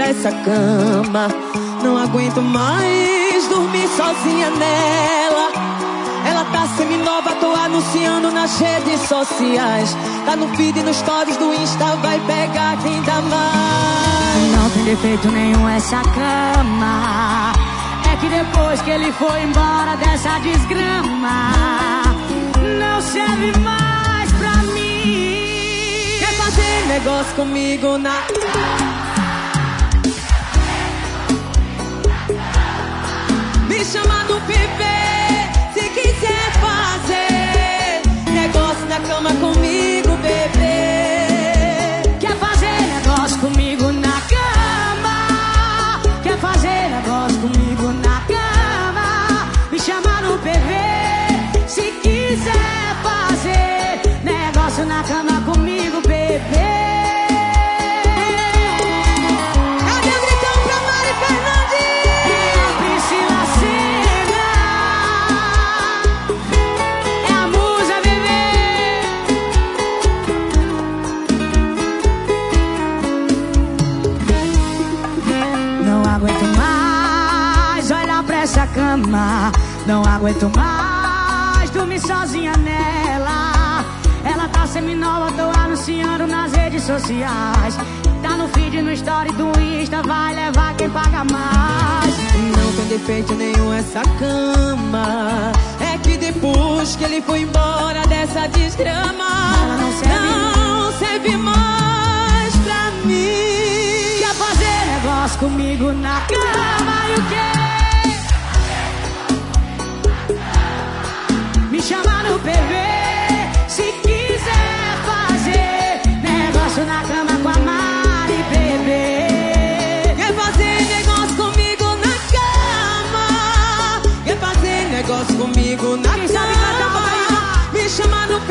dessa cama. Não aguento mais dormir sozinha nela. Ela tá seminova, tô anunciando nas redes sociais. Tá no feed e nos stories do Insta, vai pegar quem dá mais. Não tem defeito nenhum essa cama. É que depois que ele foi embora dessa desgrama, não serve mais pra mim. Quer fazer negócio comigo na... Me chama no PB se quiser fazer negócio na cama comigo, bebê. Quer fazer negócio comigo na cama? Quer fazer negócio comigo na cama? Me chama no PV se quiser fazer negócio na cama comigo, bebê. Não aguento mais dormir sozinha nela. Ela tá seminova, tô anunciando nas redes sociais. Tá no feed, no story do Insta, vai levar quem paga mais. Não tem defeito nenhum essa cama. É que depois que ele foi embora dessa desgrama, ela não serve mais pra mim. Quer fazer negócio comigo na cama e o quê? Me chama no PV se quiser fazer negócio na cama com a Mari, bebê. Quer fazer negócio comigo na cama? Quer fazer negócio comigo na cama? Me chama no